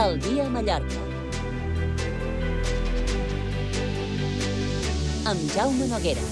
El dia a Mallorca. Amb Jaume Noguera.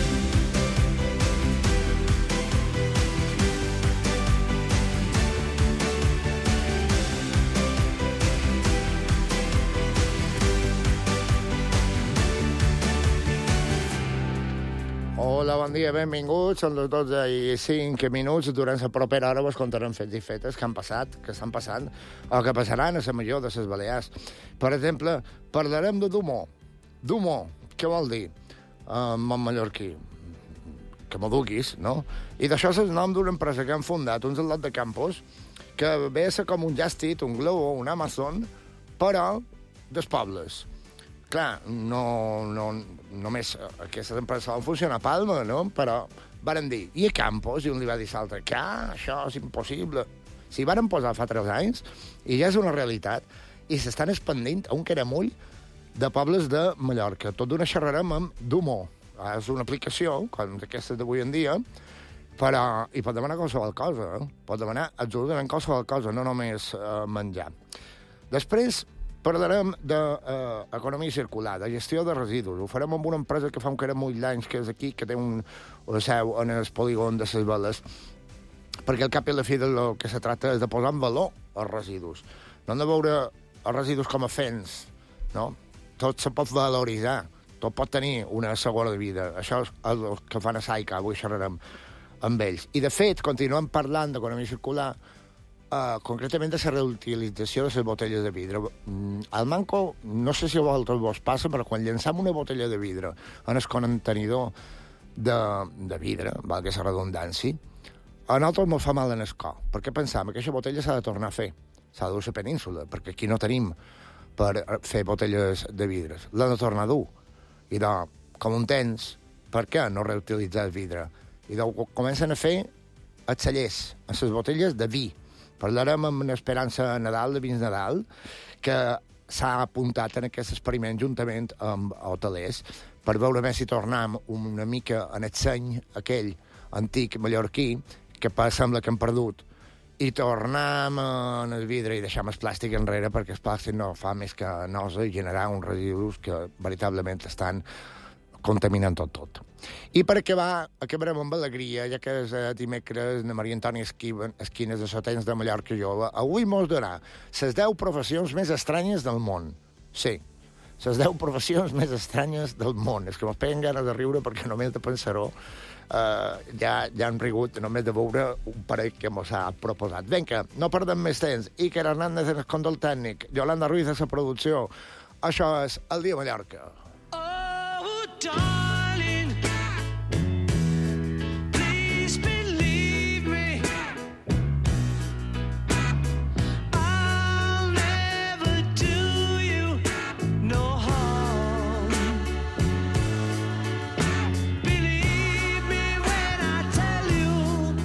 Hola, bon dia, benvinguts. Són les 12 i 5 minuts. Durant la propera hora vos contarem fets i fetes que han passat, que estan passant, o que passaran a la major de les Balears. Per exemple, parlarem de Dumó. Dumó, què vol dir? En mallorquí. Que m'ho duguis, no? I d'això és el nom d'una empresa que han fundat uns al·lot de campus que ve a ser com un Just-Eat, un Glovo, un Amazon, però dels pobles. Clar, no només aquestes empreses van funcionar a Palma, no? Però varen dir, i a Campos? I un li va dir a l'altre, que això és impossible. S'hi varen posar fa 3 anys i ja és una realitat. I s'estan expandint a un caramull de pobles de Mallorca. Tot d'una xerrarem amb Dumó. És una aplicació, com d'aquestes d'avui en dia, però hi pot demanar qualsevol cosa. Pot demanar absolutament qualsevol cosa, no només menjar. Després parlarem d'economia circular, de gestió de residus. Ho farem amb una empresa que fa un caramull d'anys, que és aquí, que té una seu en el polígon de les Veles, perquè al cap i a la fi del que se tracta és de posar en valor els residus. No hem de veure els residus com a fens, no? Tot se pot valoritzar, tot pot tenir una segona vida. Això és el que fan a Saica, avui xerrarem amb ells. I, de fet, continuem parlant d'economia circular, concretament de la reutilització de les botelles de vidre. Al manco, no sé si a vosaltres vos passa, però quan llançam una botella de vidre en el contenidor de vidre, valgui la redundància, a nosaltres ens fa mal en el cor, perquè pensam que aquesta botella s'ha de tornar a fer, s'ha de dur a la península, perquè aquí no tenim per fer botelles de vidre. L'ha de tornar a dur. I com un temps, per què no reutilitzar el vidre? I comencen a fer els cellers, a les botelles de vi. Parlarem amb una Esperança Nadal, de Vins Nadal, que s'ha apuntat en aquest experiment juntament amb hotelers per veure més si tornem una mica en el seny aquell antic mallorquí que sembla que hem perdut i tornem en el vidre i deixem el plàstic enrere perquè el plàstic no fa més que nosa i generar uns residus que veritablement estan contaminant tot. I per acabar, acabarem amb alegria, ja que és dimecres, na Maria Antònia Esquines de Sotens de Mallorca Jove. Avui mos donarà les 10 professions més estranyes del món. Sí, les 10 professions més estranyes del món. És que mos peguen ganes de riure perquè només de pensar-ho ja han rigut només de veure un parell que mos ha proposat. Vinga, no perdem més temps. Iker Hernández en el control tècnic, Yolanda Ruiz a la producció. Això és El Dia a Mallorca. Darling, please believe me, I'll never do you no harm. Believe me when I tell you,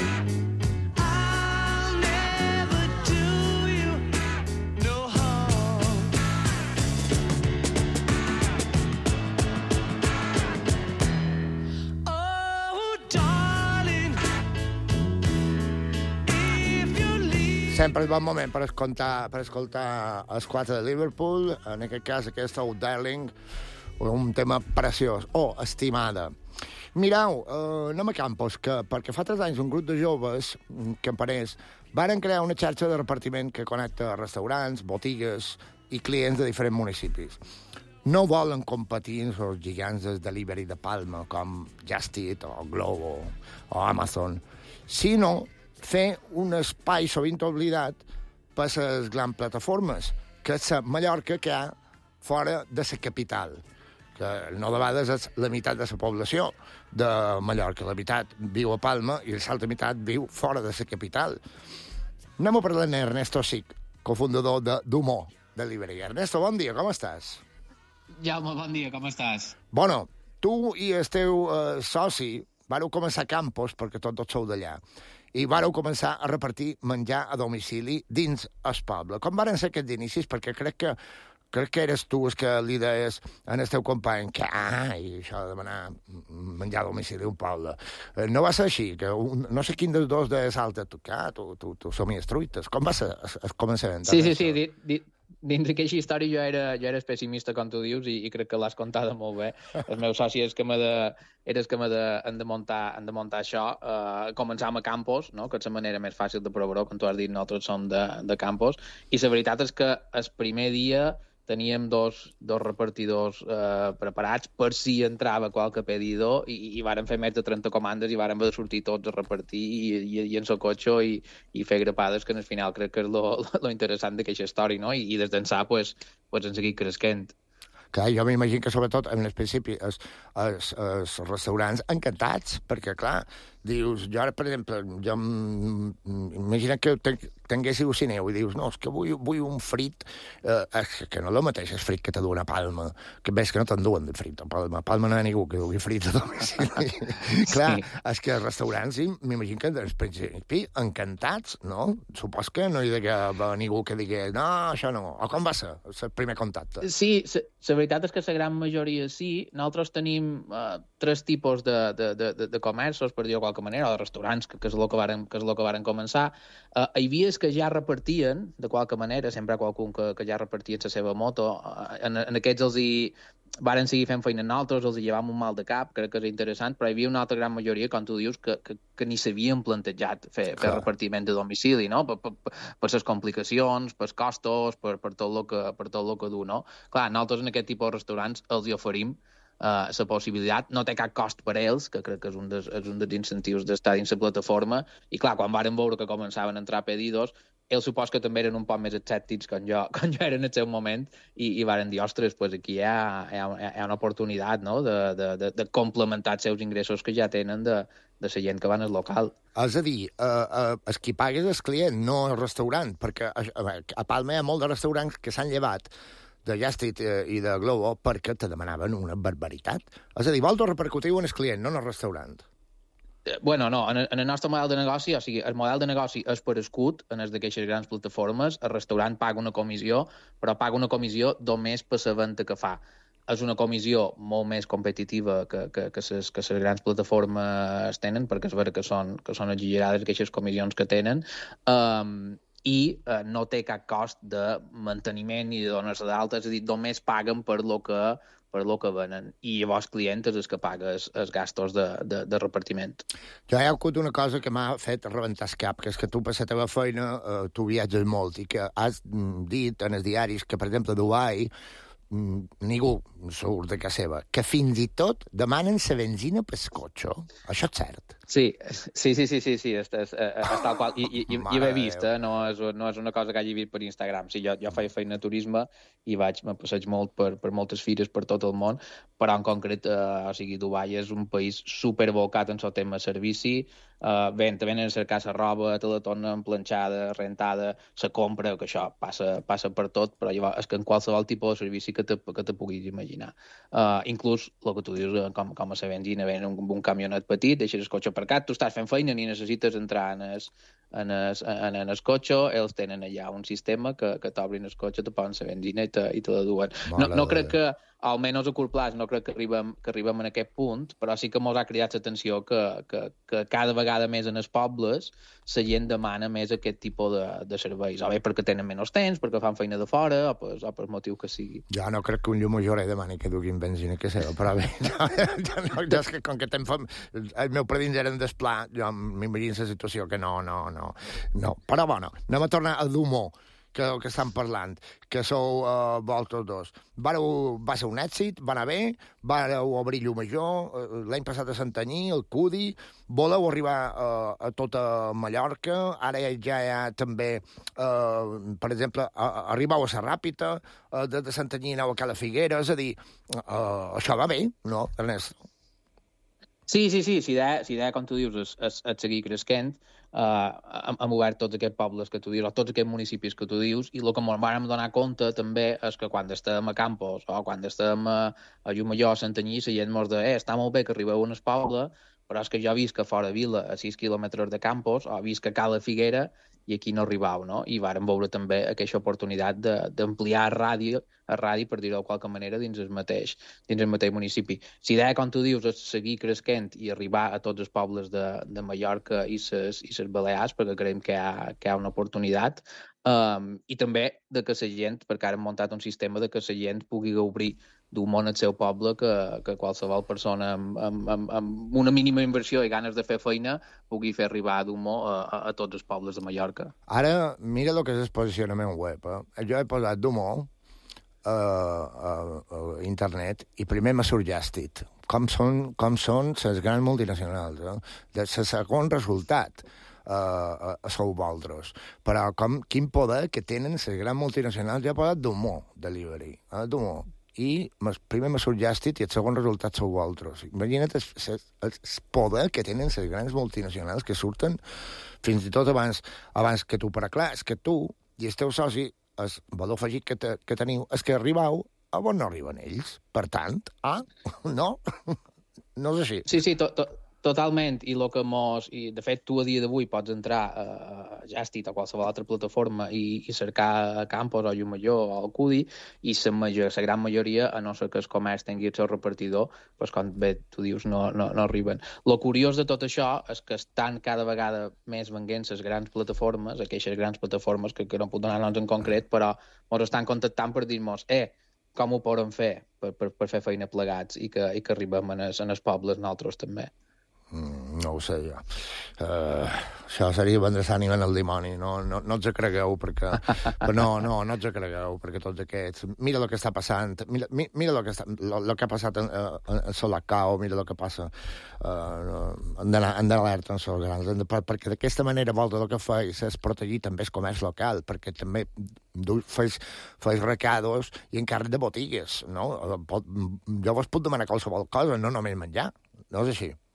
I'll never do you no harm. Sempre és bon moment per escoltar els 4 de Liverpool, en aquest cas aquest Oh Darling, un tema preciós. Oh, estimada. Mireu, anem a Campos, perquè fa 3 anys un grup de joves campaners varen crear una xarxa de repartiment que connecta restaurants, botigues i clients de diferents municipis. No volen competir amb els gegants del delivery de Palma, com Just Eat o Glovo o Amazon, sinó fer un espai sovint oblidat per les grans plataformes, que és la Mallorca que hi ha fora de la capital, que no de vegades és la meitat de la població de Mallorca. La meitat viu a Palma i l'altra meitat viu fora de la capital. Anem a parlar amb Ernesto Sic, cofundador de Dumó Delivery. Ernesto, bon dia, com estàs? Jaume, bon dia, com estàs? Bueno, tu i el teu soci vareu començar a Campos, perquè tots sou d'allà, i vareu començar a repartir menjar a domicili dins el poble. Com varen ser aquests inicis? Perquè crec que crec que eres tu el que li deies en el teu company que, i això de demanar menjar a domicili un poble. No va ser així, que no sé quin dels dos de salta, tu somies truites. Com va ser el començament? Sí. Dins d'aquesta història jo era pessimista, com tu dius, i crec que l'has contada molt bé. El meu soci és que han de muntar això. Començàvem a Campos, no? Que és la manera més fàcil de provar-ho, com tu has dit, nosaltres som de Campos, i la veritat és que el primer dia teníem dos repartidors preparats per si entrava qualque pedidor i vàrem fer més de 30 comandes i vàrem haver de sortir tots a repartir i en el cotxe i fer grapades, que al final crec que és lo interessant d'aquesta història, no? I des d'ençà pues hem seguit creixent. Clar, jo m'imagino que sobretot en el principi els restaurants encantats, perquè clar, dius, jo ara, per exemple, imagina que tinguéssiu cineu i dius, no, és que vull un frit, que no és el mateix el frit que te duen a Palma, que ves que no te'n duen de frit a Palma. A Palma no hi ha ningú que dugui frit a domicili. Clar, és que els restaurants, sí, m'imagino que al principi encantats, no? Supos que no hi ha ningú que digui, no, això no. O com va ser el primer contacte? Sí, la veritat és que la gran majoria sí. Nosaltres tenim 3 tipus de comerços, per dir-ho de qualque manera, o de restaurants, que és el que varen començar. Hi havia els que ja repartien, de qualque manera, sempre hi ha qualcun que ja repartia la seva moto. En aquests els varen seguir fent feina nosaltres, els llevàvem un mal de cap, crec que és interessant, però hi havia una altra gran majoria, com tu dius, que ni s'havien plantejat fer repartiment de domicili, no? Per les complicacions, per costos, per tot el que du, no? Clar, nosaltres en aquest tipus de restaurants els hi oferim la possibilitat, no té cap cost per a ells, que crec que és un dels incentius d'estar dins la plataforma, i clar, quan varen veure que començaven a entrar pedidos, ells supos que també eren un poc més escèptics com jo era en el seu moment, i varen dir, ostres, pues aquí hi ha una oportunitat, no?, de complementar els seus ingressos que ja tenen de la gent que van al local. És a dir, el qui paga és el client, no el restaurant, perquè a Palma hi ha molts de restaurants que s'han llevat de Llàstit i de Globo perquè te demanaven una barbaritat. És a dir, vosaltres repercutiu en el client, no en el restaurant. Bueno, no, en el nostre model de negoci, o sigui, el model de negoci és per escut en els d'aquestes grans plataformes, el restaurant paga una comissió, però paga una comissió només per la venda que fa. És una comissió molt més competitiva que les grans plataformes tenen, perquè és vera que són exagerades aquestes comissions que tenen, i no té cap cost de manteniment ni de donar-se d'alta, és a dir, només paguen per lo que venen, i llavors client és el que paga els gastos de repartiment. Jo hi ha hagut una cosa que m'ha fet rebentar el cap, que és que tu per la teva feina tu viatges molt i que has dit en els diaris que, per exemple, a Dubai ningú surt de casa seva, que fins i tot demanen la benzina pel cotxe. Això és cert. Sí, és tal qual. I ho he vist, no és una cosa que hagi vist per Instagram. Sí, jo faig feina de turisme i me passeig molt per moltes fires per tot el món, però en concret, o sigui, Dubai és un país superbocat en el tema servici, venen a cercar la roba, te la tornen planxada, rentada, se compra, que això passa per tot, però llavors és que en qualsevol tipus de servici que te puguis imaginar. Inclús el que tu dius, com a la benzina, ven un camionet petit, deixes el cotxe aparcat, tu estàs fent feina ni necessites entrar en el cotxe, ells tenen allà un sistema que t'obrin el cotxe, te posen la benzina i te la duen. No crec que, almenys a curt plaç, no crec que arribem en aquest punt, però sí que mos ha cridat l'atenció que cada vegada més en els pobles la gent demana més aquest tipus de serveis, o bé perquè tenen menys temps, perquè fan feina de fora, o per motiu que sigui. Jo no crec que un llumojore demani que duguin benzina que seva, però bé, és que com que el meu predins eren d'esplà, jo m'imagino la situació que no. Però bueno, anem a tornar al d'humor que estan parlant, que sou vosaltres dos. Va ser un èxit, va anar bé, vareu obrir Llumajor, l'any passat a Santanyí, el Cudi, voleu arribar a tota Mallorca, ara ja hi ha també, per exemple, arribau a la Ràpita, des de Santanyí aneu a Cala Figuera, és a dir, això va bé, no, Ernest? Sí, idea, com tu dius, és seguir creixent. Hem obert tots aquests pobles que tu dius, o tots aquests municipis que tu dius, i el que ens vam donar compte també és que quan estem a Campos o quan estem a Llumajor, a Santanyí, la gent ens diu, està molt bé que arribeu a un poble, però és que jo visc a fora Vila, a 6 quilòmetres de Campos, o visc a Cala Figuera, i aquí no arribau, no? I vàrem veure també aquesta oportunitat d'ampliar a ràdio, per dir-ho de qualque manera, dins el mateix municipi. Si idea, com tu dius, és seguir creixent i arribar a tots els pobles de Mallorca i ses Balears, perquè creiem que hi ha una oportunitat, i també de que la gent, perquè ara hem muntat un sistema de que la gent pugui gaudir d'un món al seu poble que qualsevol persona amb una mínima inversió i ganes de fer feina pugui fer arribar d'humor a tots els pobles de Mallorca. Ara, mira el que és el posicionament web. Jo he posat d'humor a internet i primer m'ha surt Justit. Com són les grans multinacionals. De segon resultat sou vosaltres. Però quin poder que tenen les grans multinacionals. Jo he posat d'humor, delivery, d'humor. I primer m'ha surt Justit i el segon resultat sou vosaltres. Imagina't el poder que tenen les grans multinacionals que surten fins i tot abans que tu. Però clar, és que tu i el teu soci, el valor afegit que teniu, és que arribau a on no arriben ells. Per tant, no? No és així. Sí, totalment. I lo que de fet, tu a dia d'avui pots entrar a Justit o qualsevol altra plataforma i cercar a Campos o Llumallor o Alcudi, i la gran majoria, a no ser que el comerç tingui el seu repartidor, doncs, com bé tu dius, no arriben. Lo curiós de tot això és que estan cada vegada més venguent les grans plataformes, aquestes grans plataformes que no puc donar noms en concret, però ens estan contactant per dir-nos com ho podem fer per fer feina plegats i que arribem en els pobles nosaltres també. No ho sé, jo. Això seria vendre l'ànima en el dimoni. No ens cregueu, perquè... No ens cregueu, perquè tots aquests... Mira el que està passant. Mira el que ha passat en Solacao, mira el que passa. Han d'alerta en els grans. Perquè d'aquesta manera volta el que feis és protegir també el comerç local, perquè també feis recados i encàrrec de botigues, no? Jo vos puc demanar qualsevol cosa, no només menjar. No és així.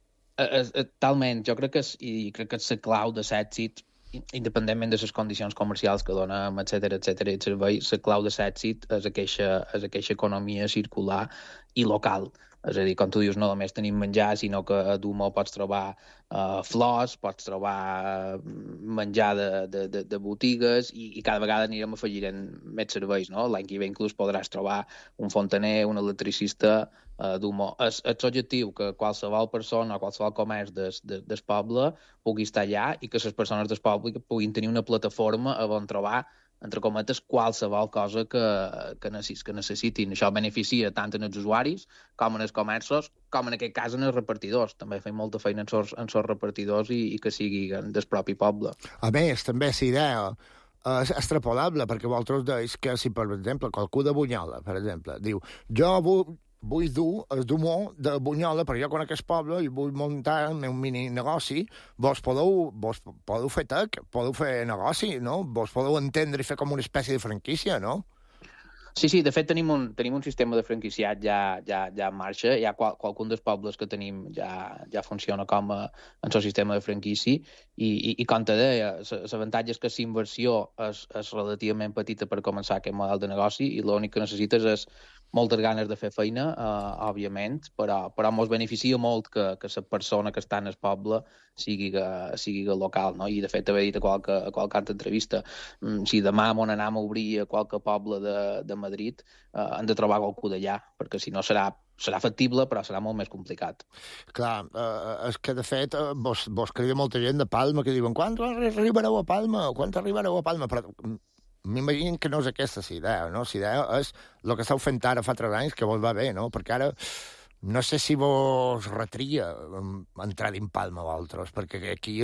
Talment. Jo crec que és la clau de l'èxit, independentment de les condicions comercials que donem, etcètera, i servei, la clau de l'èxit és aquesta economia circular i local. És a dir, com tu dius, no només tenim menjar, sinó que a Dumo pots trobar flors, pots trobar menjar de botigues i cada vegada anirem afegint més serveis, no? L'any que ve inclús podràs trobar un fontaner, un electricista a Dumo. És l'objectiu que qualsevol persona o qualsevol comerç del poble pugui estar allà i que les persones del poble puguin tenir una plataforma on trobar, entre cometes, qualsevol cosa que necessitin. Això beneficia tant en els usuaris com en els comerços, com en aquest cas en els repartidors. També fem molta feina en els repartidors i que sigui del propi poble. A més, també la idea és extrapolable, perquè vosaltres deis que si, per exemple, qualcú de Bunyola, per exemple, diu, jo vull dur el d'humor de Bunyola, perquè jo conec el poble i vull muntar el meu mini negoci, vos podeu fer tec, podeu fer negoci, no? Vos podeu entendre i fer com una espècie de franquícia, no? Sí, de fet tenim un sistema de franquiciat ja en marxa. Hi ha qualcun dels pobles que tenim ja funciona com en el sistema de franquici i com te deia, l'avantatge és que la inversió és relativament petita per començar aquest model de negoci i l'únic que necessites és moltes ganes de fer feina, òbviament, però ens beneficia molt que la persona que està en el poble sigui local, no? I de fet t'havia dit a qualque altra entrevista, si demà m'on anem a obrir a qualque poble de Madrid, han de trobar qualcú d'allà, perquè si no serà factible, però serà molt més complicat. Clar, és que de fet vos crida molta gent de Palma que diuen quan arribareu a Palma? Però m'imagino que no és aquesta la idea, no? La idea és el que esteu fent ara fa 3 anys, que vos va bé, no? Perquè ara no sé si vos retria entrar dins Palma vosaltres, perquè aquí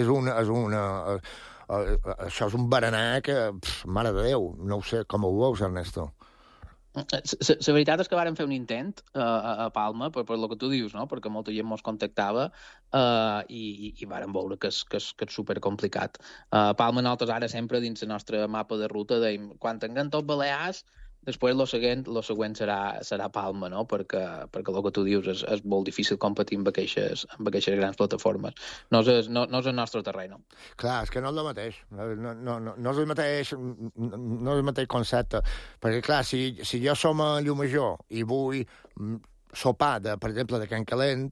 això és un berenar que, mare de Déu, no ho sé, com ho veus, Ernesto? La veritat és que vàrem fer un intent a Palma, per el que tu dius, no? Perquè molta gent ens contactava i vàrem veure que és supercomplicat. Palma nosaltres ara sempre dins el nostre mapa de ruta dèiem, quan tinguem tot Balears, després lo següent serà Palma, no? Perquè el que tu dius és molt difícil competir amb aquestes grans plataformes. No és el nostre terreny. Clar, és que no és el mateix. No és el mateix concepte. Perquè, clar, si jo som a Llumajor i vull sopar, per exemple, de Can Calent,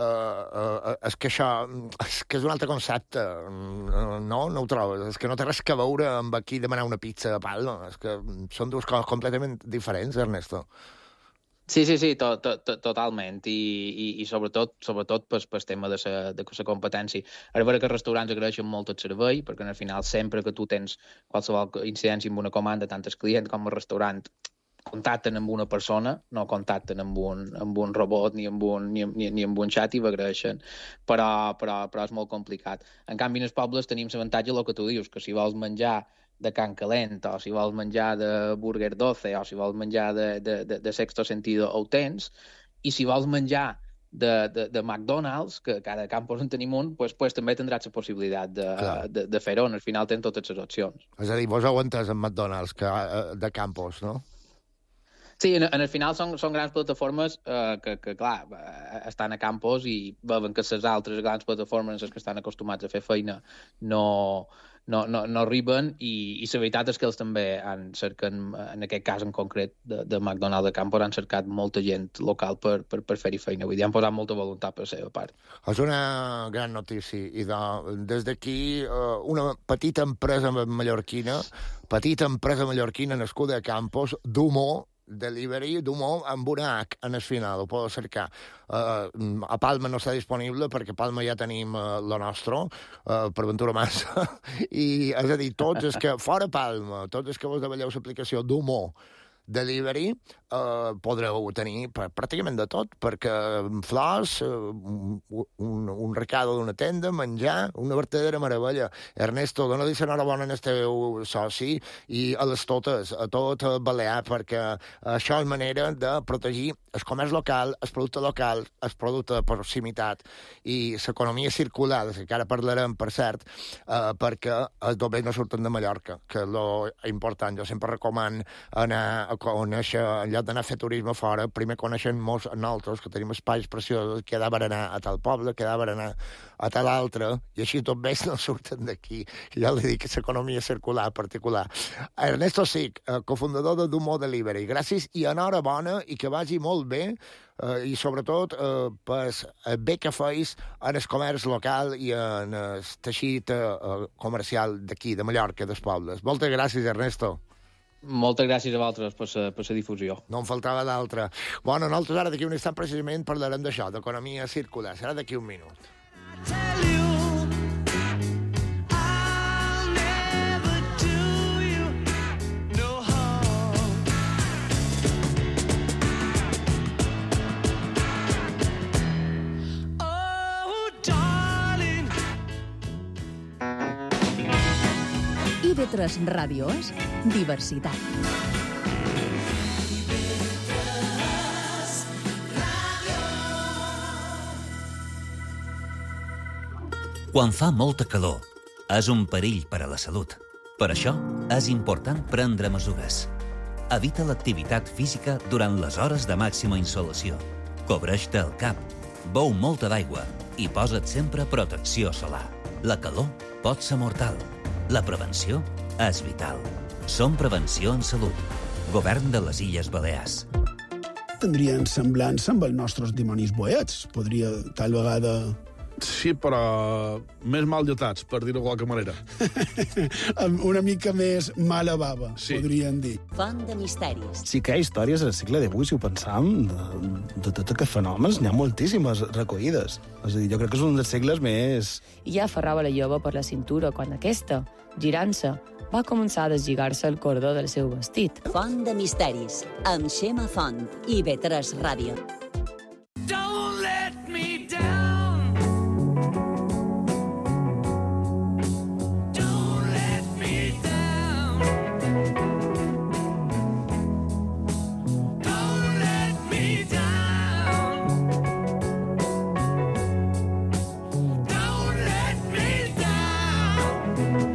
és que això és que és un altre concepte, no ho trobes? És que no té res a veure amb aquí demanar una pizza a Palma, és que són dues coses completament diferents, Ernesto. Sí, totalment. I sobretot pel tema de la competència. És vera que els restaurants agraeixen molt el servei, perquè al final sempre que tu tens qualsevol incidència amb una comanda, tant el client com el restaurant contacten amb una persona, no contacten amb un robot ni amb un xat i m'agraeixen, però és molt complicat. En canvi, en els pobles tenim l'avantatge del que tu dius, que si vols menjar de Can Calent, o si vols menjar de Burger 12, o si vols menjar de Sexto Sentido, ho tens, i si vols menjar de McDonald's, que cada campus en tenim un, pues també tindràs la possibilitat de fer-ho. Al final tens totes les opcions. És a dir, vos heu entès en McDonald's de campus, no? Sí, en el final són grans plataformes que, clar, estan a campus i veuen que les altres grans plataformes, les que estan acostumats a fer feina, no arriben i la veritat és que ells també han cercat, en aquest cas en concret de McDonald's de Campos, han cercat molta gent local per fer-hi feina. Vull dir, han posat molta voluntat per la seva part. És una gran notícia i des d'aquí una petita empresa mallorquina nascuda a Campos, Dumo Delivery, Dumo, amb una H en el final, ho podeu cercar. A Palma no està disponible perquè a Palma ja tenim lo nostre, per Ventura Massa, i és a dir, tots els que, fora Palma, tots els que vos davalleu l'aplicació Dumo Delivery, podreu tenir pràcticament de tot, perquè flors, un recado d'una tenda, menjar, una verdadera meravella. Ernesto, dona-li l'enhorabona al teu soci i a les totes, a tot Balear, perquè això és manera de protegir el comerç local, el producte de proximitat i l'economia circular, que encara parlarem, per cert, perquè els doblers no surten de Mallorca, que és lo important. Jo sempre recomano anar a conèixer, en lloc d'anar a fer turisme fora, primer coneixem molts nosaltres, que tenim espais preciosos, que ha d'anar a tal poble, que ha d'anar a tal altre, i així tot bé no surten d'aquí. I ja li dic que l'economia circular particular. Ernesto Sic, cofundador de Dumo Delivery, gràcies i enhorabona i que vagi molt bé, i sobretot per el bé que feis en el comerç local i en el teixit comercial d'aquí, de Mallorca, dels pobles. Moltes gràcies, Ernesto. Moltes gràcies a vosaltres per la difusió. No en faltava d'altra. Bueno, nosaltres ara d'aquí un instant precisament parlarem d'això, d'economia circular. Serà d'aquí un minut. Tell you I'll never do you no harm. Oh, darling. IB3 Ràdio és diversitat. Quan fa molta calor, és un perill per a la salut. Per això, és important prendre mesures. Evita l'activitat física durant les hores de màxima insolació. Cobreix-te el cap, beu molta d'aigua i posa't sempre protecció solar. La calor pot ser mortal. La prevenció és vital. Som Prevenció en Salut. Govern de les Illes Balears. Tindrien semblança amb els nostres dimonis boets. Podria, tal vegada... Sí, però més mal lletats, per dir-ho de qualque manera. Amb una mica més mala bava, sí, podrien dir. Font de misteris. Sí que hi ha històries al segle XVIII, si ho pensam, de tots aquests fenòmens, n'hi ha moltíssimes recollides. És a dir, jo crec que és un dels segles més... I ja aferrava la jove per la cintura quan aquesta, girant-se, va començar a deslligar-se el cordó del seu vestit. Font de misteris, amb Xema Font, IB3 Ràdio. Don't let me down. Don't let me down. Don't let me down. Don't let me down.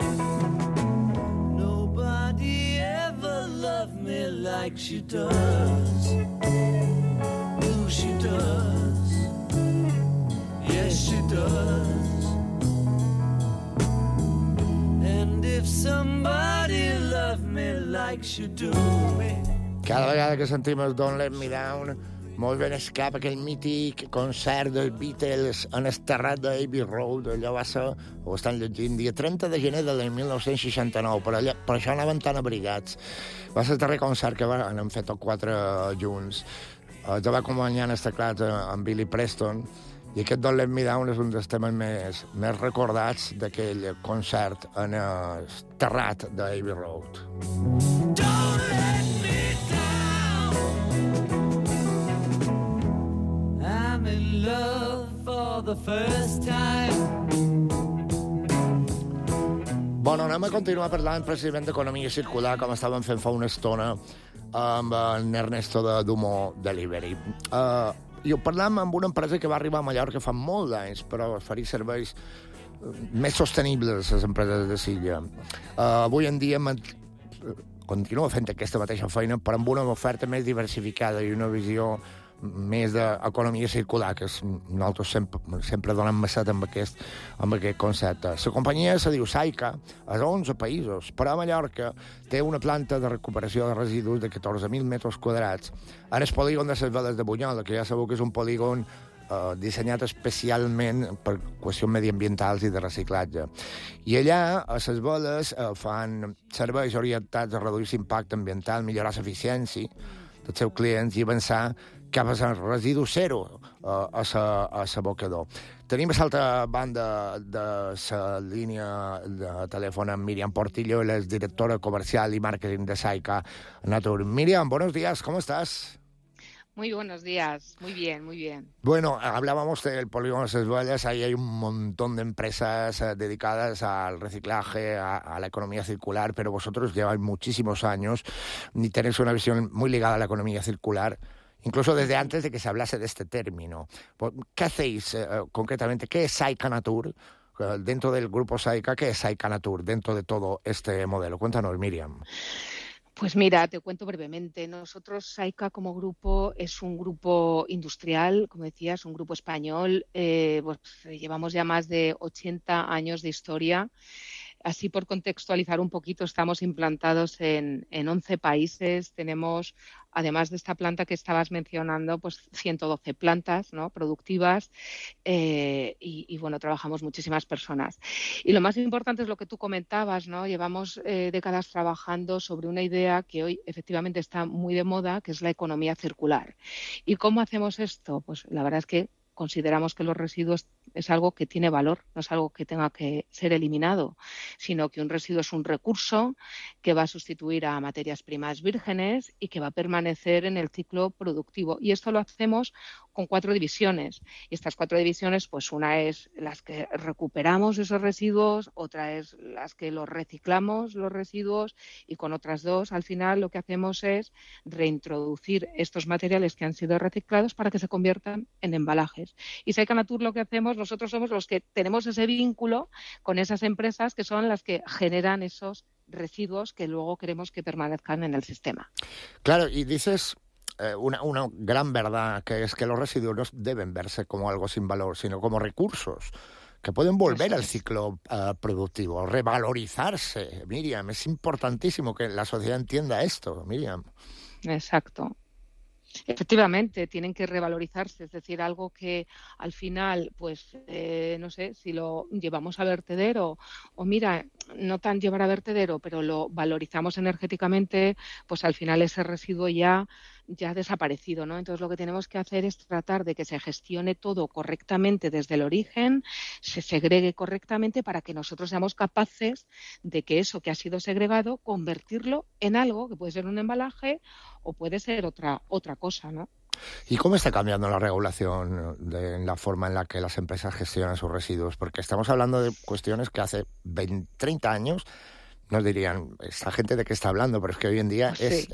Nobody ever loved me like she does. Ooh, she does. Yes, she does. And if somebody loved me like she do me. Cada vegada que sentim el Don't Let Me Down Molt ben escap aquell mític concert dels Beatles en el terrat d'Abbey Road. Allò va ser, ho estan llegint, dia 30 de gener de l'any 1969. Per això anaven tan abrigats. Va ser el darrer concert que han fet els 4 junts. Ja va acompanyar els teclats amb Billy Preston, i aquest Don't Let Me Down és un dels temes més recordats d'aquell concert en el terrat d'Abbey Road. Don't let me down. I'm in love for the first time. Bueno, anem a continuar parlant precisament d'economia circular, com estàvem fent fa una estona amb en Ernesto de Dumont Delivery. I ho parlàvem amb una empresa que va arribar a Mallorca fa molt d'anys, però oferir serveis més sostenibles a les empreses de Silla. Avui en dia continua fent aquesta mateixa feina, però amb una oferta més diversificada i una visió més d'economia circular, que nosaltres sempre donem messet amb aquest concepte. La companyia se diu Saica, és a 11 països, però a Mallorca té una planta de recuperació de residus de 14.000 metres quadrats en el polígon de les Veles de Bunyola, que ja sabeu que és un polígon dissenyat especialment per qüestions mediambientals i de reciclatge. I allà, a les Veles, fan serveis orientats a reduir l'impacte ambiental, millorar l'eficiència dels seus clients i avançar cap a residu zero a l'abocador. Tenim a l'altra banda de la línia de telèfon amb Míriam Portillo, ella és directora comercial y marketing de Saica Natur. Míriam, buenos días, ¿cómo estás? Muy buenos días, muy bien, muy bien. Bueno, hablábamos del polígono de Ses Valles, ahí hay un montón de empresas dedicadas al reciclaje, a la economía circular, pero vosotros lleváis muchísimos años y tenéis una visión muy ligada a la economía circular, incluso desde antes de que se hablase de este término. ¿Qué hacéis concretamente? ¿Qué es Saica Natur? Dentro del grupo Saica, ¿qué es Saica Natur dentro de todo este modelo? Cuéntanos, Míriam. Pues mira, te cuento brevemente. Nosotros, Saica, como grupo, es un grupo industrial, como decías, un grupo español. Pues, llevamos ya más de 80 años de historia. Así, por contextualizar un poquito, estamos implantados en 11 países. Tenemos, además de esta planta que estabas mencionando, pues 112 plantas, ¿no?, productivas y bueno, trabajamos muchísimas personas. Y lo más importante es lo que tú comentabas, ¿no? Llevamos décadas trabajando sobre una idea que hoy efectivamente está muy de moda, que es la economía circular. ¿Y cómo hacemos esto? Pues la verdad es que consideramos que los residuos es algo que tiene valor, no es algo que tenga que ser eliminado, sino que un residuo es un recurso que va a sustituir a materias primas vírgenes y que va a permanecer en el ciclo productivo. Y esto lo hacemos con 4 divisiones. Y estas 4 divisiones, pues una es las que recuperamos esos residuos, otra es las que los reciclamos, los residuos, y con otras 2, al final, lo que hacemos es reintroducir estos materiales que han sido reciclados para que se conviertan en embalajes. Y Saica Natur lo que hacemos, nosotros somos los que tenemos ese vínculo con esas empresas que son las que generan esos residuos que luego queremos que permanezcan en el sistema. Claro, y dices una gran verdad, que es que los residuos no deben verse como algo sin valor, sino como recursos que pueden volver al ciclo productivo, revalorizarse. Míriam, es importantísimo que la sociedad entienda esto, Míriam. Exacto. Efectivamente, tienen que revalorizarse, es decir, algo que al final, pues, no sé, si lo llevamos a vertedero o mira, no tan llevar a vertedero, pero lo valorizamos energéticamente, pues al final ese residuo ya ha desaparecido, ¿no? Entonces lo que tenemos que hacer es tratar de que se gestione todo correctamente desde el origen, se segregue correctamente para que nosotros seamos capaces de que eso que ha sido segregado, convertirlo en algo que puede ser un embalaje o puede ser otra cosa, ¿no? ¿Y cómo está cambiando la regulación en la forma en la que las empresas gestionan sus residuos? Porque estamos hablando de cuestiones que hace 30 años nos dirían, esta gente de qué está hablando, pero es que hoy en día Sí.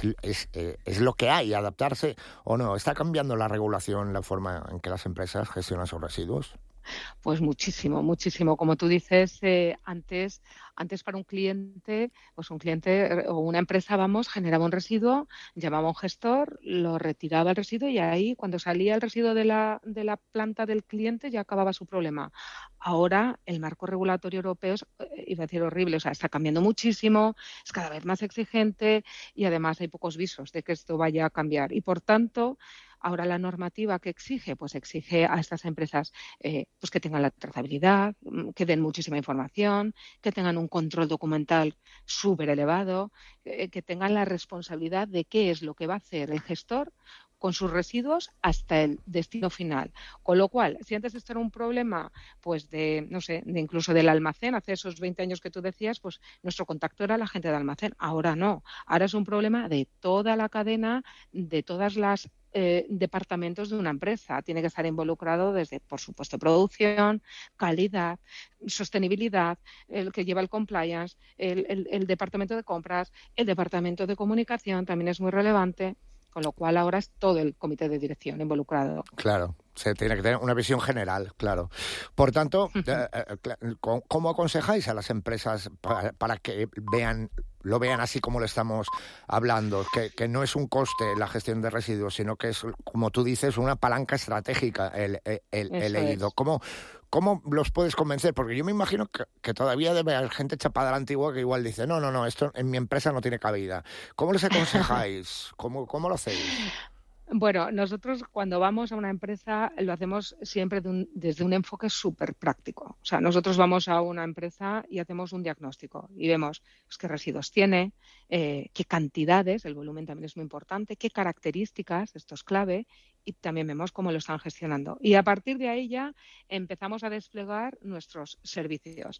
es lo que hay, adaptarse o no. ¿Está cambiando la regulación, la forma en que las empresas gestionan sus residuos? Pues muchísimo, muchísimo. Como tú dices, antes para un cliente, pues un cliente o una empresa, generaba un residuo, llamaba a un gestor, lo retiraba el residuo y ahí, cuando salía el residuo de la planta del cliente, ya acababa su problema. Ahora el marco regulatorio europeo es, iba a decir horrible, o sea, está cambiando muchísimo, es cada vez más exigente y además hay pocos visos de que esto vaya a cambiar. Y por tanto, Ahora la normativa que exige, pues exige a estas empresas pues que tengan la trazabilidad, que den muchísima información, que tengan un control documental súper elevado, que tengan la responsabilidad de qué es lo que va a hacer el gestor con sus residuos hasta el destino final. Con lo cual, si antes esto era un problema, pues de, no sé, de incluso del almacén, hace esos 20 años que tú decías, pues nuestro contacto era la gente de almacén. Ahora no. Ahora es un problema de toda la cadena, de todas las departamentos de una empresa. Tiene que estar involucrado desde, por supuesto, producción, calidad, sostenibilidad, el que lleva el compliance, el departamento de compras, el departamento de comunicación también es muy relevante. Con lo cual ahora es todo el comité de dirección involucrado. Claro, se tiene que tener una visión general, claro. Por tanto, ¿cómo aconsejáis a las empresas para que lo vean así como lo estamos hablando? Que no es un coste la gestión de residuos, sino que es, como tú dices, una palanca estratégica, he leído. ¿Cómo los puedes convencer? Porque yo me imagino que todavía debe haber gente chapada a la antigua que igual dice, no, esto en mi empresa no tiene cabida. ¿Cómo les aconsejáis? ¿Cómo lo hacéis? Bueno, nosotros cuando vamos a una empresa lo hacemos siempre desde un enfoque súper práctico. O sea, nosotros vamos a una empresa y hacemos un diagnóstico y vemos pues, qué residuos tiene, qué cantidades, el volumen también es muy importante, qué características, esto es clave, y también vemos cómo lo están gestionando. Y a partir de ahí ya empezamos a desplegar nuestros servicios.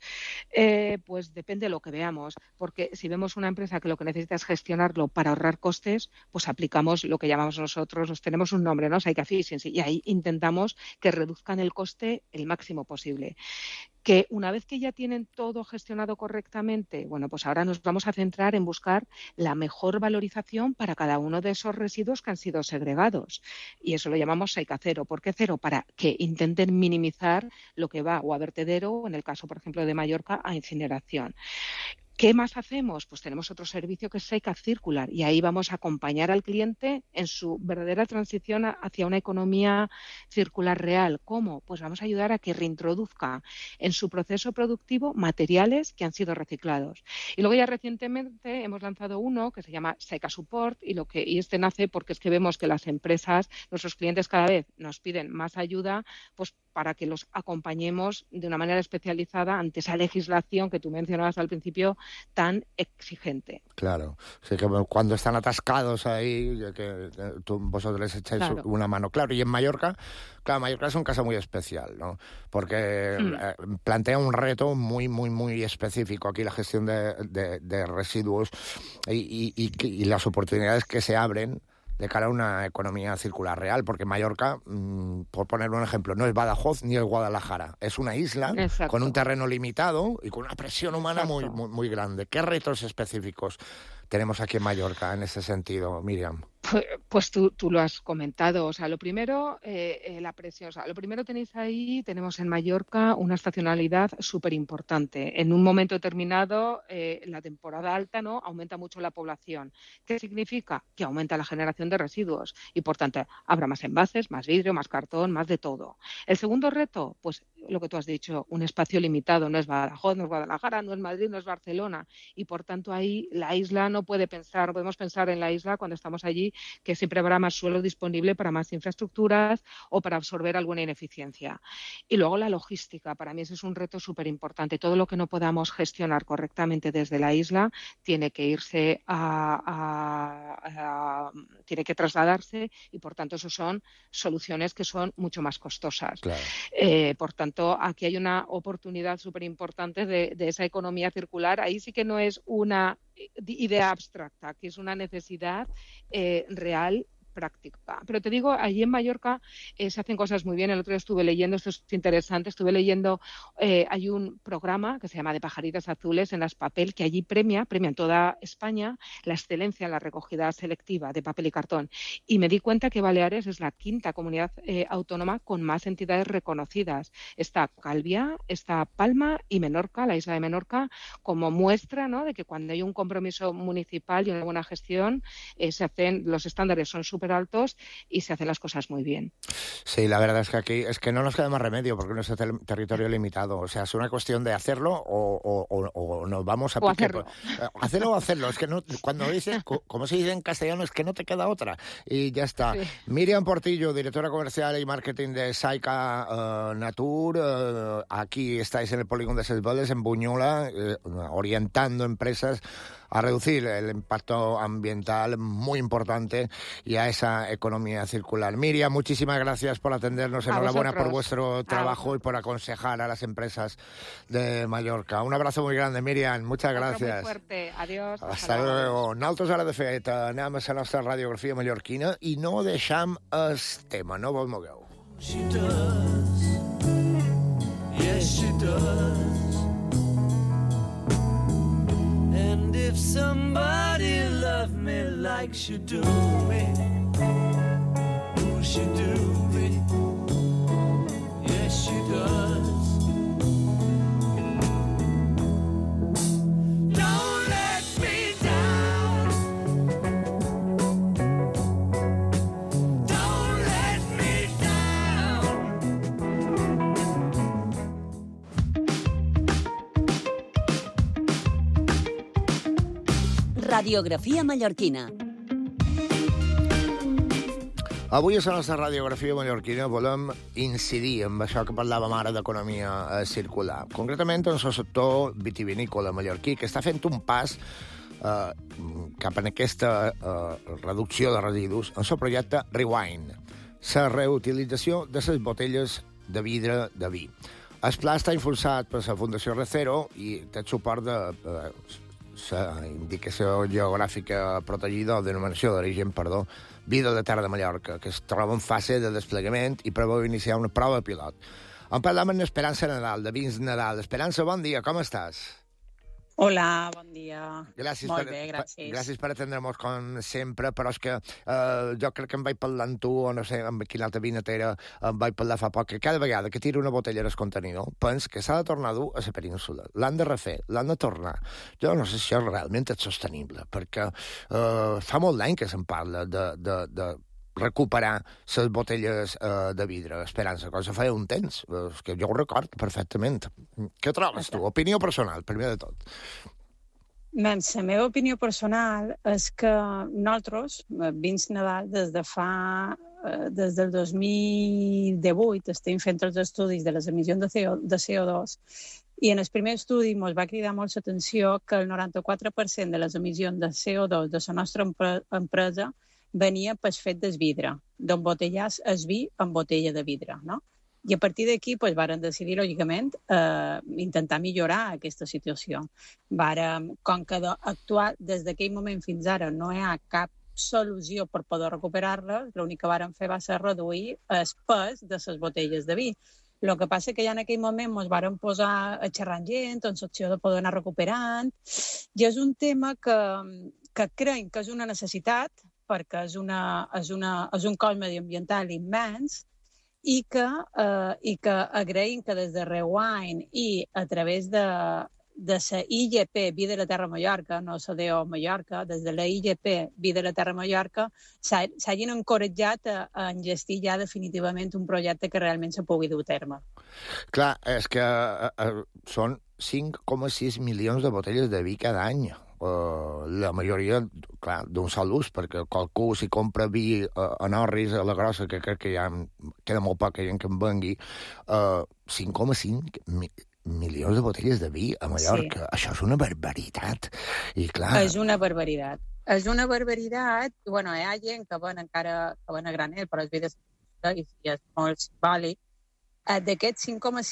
Pues depende de lo que veamos, porque si vemos una empresa que lo que necesita es gestionarlo para ahorrar costes, pues aplicamos lo que llamamos nosotros, tenemos un nombre, ¿no? Psych Efficiency, y ahí intentamos que reduzcan el coste el máximo posible. Que una vez que ya tienen todo gestionado correctamente, bueno, pues ahora nos vamos a centrar en buscar la mejor valorización para cada uno de esos residuos que han sido segregados. Y eso lo llamamos Psych cero. ¿Por qué cero? Para que intenten minimizar lo que va o a vertedero, o en el caso, por ejemplo, de Mallorca, a incineración. ¿Qué más hacemos? Pues tenemos otro servicio que es Psych Circular y ahí vamos a acompañar al cliente en su verdadera transición hacia una economía circular real. ¿Cómo? Pues vamos a ayudar a que reintroduzca en su proceso productivo materiales que han sido reciclados. Y luego ya recientemente hemos lanzado uno que se llama Psych Support y este nace porque es que vemos que las empresas, nuestros clientes cada vez nos piden más ayuda, pues para que los acompañemos de una manera especializada ante esa legislación que tú mencionabas al principio tan exigente. Claro, sí, que cuando están atascados ahí, que vosotros les echáis una mano. Claro, y en Mallorca, Mallorca es un caso muy especial, ¿no? Porque plantea un reto muy, muy, muy específico aquí la gestión de residuos y las oportunidades que se abren de cara a una economía circular real, porque Mallorca, por poner un ejemplo, no es Badajoz ni es Guadalajara, es una isla con un terreno limitado y con una presión humana muy, muy, muy grande. ¿Qué retos específicos tenemos aquí en Mallorca en ese sentido, Miriam? Pues tú lo has comentado. O sea, lo primero, la presión. O sea, lo primero tenemos en Mallorca una estacionalidad súper importante. En un momento determinado, la temporada alta, ¿no? Aumenta mucho la población. ¿Qué significa? Que aumenta la generación de residuos y, por tanto, habrá más envases, más vidrio, más cartón, más de todo. El segundo reto, pues lo que tú has dicho, un espacio limitado. No es Badajoz, no es Guadalajara, no es Madrid, no es Barcelona. Y, por tanto, ahí la isla no podemos pensar en la isla cuando estamos allí que siempre habrá más suelo disponible para más infraestructuras o para absorber alguna ineficiencia. Y luego la logística, para mí ese es un reto súper importante. Todo lo que no podamos gestionar correctamente desde la isla tiene que irse tiene que trasladarse y por tanto eso son soluciones que son mucho más costosas. Claro. Por tanto, aquí hay una oportunidad súper importante de esa economía circular. Ahí sí que no es una idea abstracta, que es una necesidad real, práctica. Pero te digo, allí en Mallorca se hacen cosas muy bien. El otro día estuve leyendo, esto es interesante, hay un programa que se llama de pajaritos azules en las papel, que allí premia en toda España la excelencia en la recogida selectiva de papel y cartón. Y me di cuenta que Baleares es la quinta comunidad autónoma con más entidades reconocidas. Está Calviá, está Palma y Menorca, la isla de Menorca, como muestra, ¿no?, de que cuando hay un compromiso municipal y una buena gestión, los estándares son súper súper altos y se hacen las cosas muy bien. Sí, la verdad es que aquí es que no nos queda más remedio porque nuestro territorio limitado. O sea, es una cuestión de hacerlo o nos vamos a pique. Hacerlo o hacerlo. Es que no, cuando dicen, como se dice en castellano, es que no te queda otra. Y ya está. Sí. Miriam Portillo, directora comercial y marketing de Saica Natur. Aquí estáis en el polígono de Ses Veles, en Buñola, orientando empresas a reducir el impacto ambiental muy importante y a esa economía circular. Miriam, muchísimas gracias por atendernos. Enhorabuena por vuestro trabajo y por aconsejar a las empresas de Mallorca. Un abrazo muy grande, Miriam. Muchas gracias. Muy fuerte. Adiós. Hasta luego. Nosaltres ara, de fet, anem a la nostra radiografia mallorquina i no deixam el tema. No vos mogueu. She does. Yes, she does. And if somebody loved me like she do me, who she do me? Yes, she does. Don't let me down. Don't let me down. Radiografia mallorquina. Avui a la nostra radiografia mallorquina volem incidir en això que parlàvem ara d'economia circular. Concretament en el sector vitivinícola mallorquí, que està fent un pas cap en aquesta reducció de residus en el projecte Rewind, la reutilització de les botelles de vidre de vi. El pla està impulsat per la Fundació Recero i té suport de la indicació geogràfica protegida o denominació d'origen, vi de la Terra de Mallorca, que es troba en fase de desplegament i preveu iniciar una prova pilot. En parlam amb Esperança Nadal, de Vins Nadal. Esperança, bon dia, com estàs? Hola, bon dia. Gràcies. Molt bé, gràcies. Gràcies per atendre-nos com sempre, però és que jo crec que em vaig parlar amb tu, o no sé, amb quina altra vinatera em vaig parlar fa poc, que cada vegada que tiro una botella del contenidor, pens que s'ha de tornar a dur a la península. L'han de refer, l'han de tornar. Jo no sé si això realment és sostenible, perquè fa molt d'any que se'n parla de recuperar les botelles de vidre, Esperança, cosa feia un temps, és que jo ho record perfectament. Què trobes tu? Opinió personal, primer de tot. La meva opinió personal és que nosaltres, Vins Nadal, des del 2018 estem fent els estudis de les emissions de CO2 i en el primer estudi ens va cridar molt l'atenció que el 94% de les emissions de CO2 de la nostra empresa venia pel fet del vidre, d'embotellar el vi en botella de vidre, no? I a partir d'aquí varen decidir, lògicament, intentar millorar aquesta situació. Com que actuar des d'aquell moment fins ara no hi ha cap solució per poder recuperar-la, l'únic que varen fer va ser reduir el pes de les botelles de vi. El que passa que ja en aquell moment ens varen posar a xerrar amb gent, en l'opció de poder anar recuperant, i és un tema que creiem que és una necessitat, perquè és un cost mediambiental immens i que agraïm que des de Rewind i a través de la IGP Vi de la Terra Mallorca, no la DO Mallorca, des de la IGP Vi de la Terra Mallorca, s'hagin encoratjat a enllestir ja definitivament un projecte que realment se pugui dur a terme. Clar, és que són 5,6 milions de botelles de vi cada any. La majoria, clar, d'un sol ús, perquè qualcú si compra vi a Norris, a la Grossa, que crec que ja queda molt poca gent que en vengui, 5,5 milions de botelles de vi a Mallorca. Sí. Això és una barbaritat. I clar... És una barbaritat. És una barbaritat. Bueno, hi ha gent que ven encara que ven a granel, però és vi de i és molt simbòlic. D'aquestes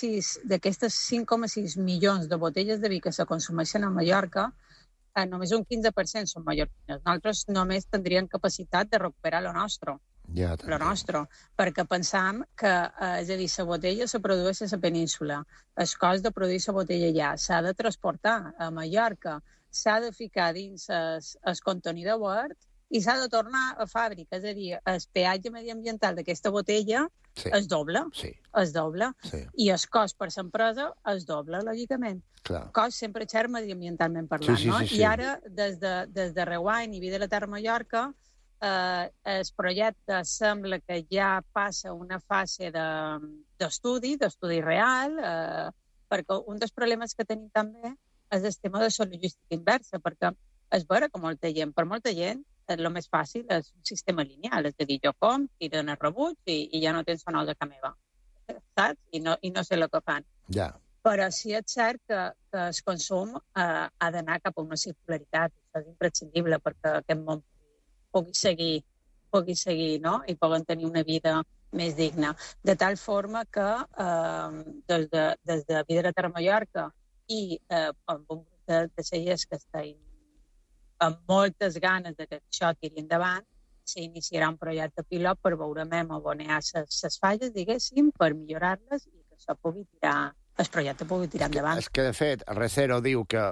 5,6 milions de botelles de vi que se consumeixen a Mallorca, només un 15% són mallorquines. Nosaltres només tindríem capacitat de recuperar lo nostre, perquè pensam que, és a dir, la botella se produeix a la península, el cost de produir la botella allà s'ha de transportar a Mallorca, s'ha de ficar dins el contenidor verd i s'ha de tornar a fàbrica, és a dir, el peatge mediambiental d'aquesta botella es dobla, i el cost per l'empresa es dobla, lògicament. Cost sempre xer mediambientalment parlant, no? I ara, des de Rewind i Vi de la Terra Mallorca, el projecte sembla que ja passa una fase d'estudi real, perquè un dels problemes que tenim també és el tema de la logística inversa, perquè és vera que per molta gent, el més fàcil és un sistema lineal, és a dir, jo tiren el rebuig i ja no tens sonors a casa meva, saps? I no sé el que fan. Ja. Però sí és cert que el consum ha d'anar cap a una circularitat. Això és imprescindible perquè aquest món pugui seguir, no? I puguem tenir una vida més digna. De tal forma que des de Vidre Terra Mallorca i amb un grup de cellers que estan amb moltes ganes que això tiri endavant, s'iniciarà un projecte pilot per veurem abonear les falles, diguéssim, per millorar-les i que això el projecte pugui tirar endavant. És que, de fet, Recero diu que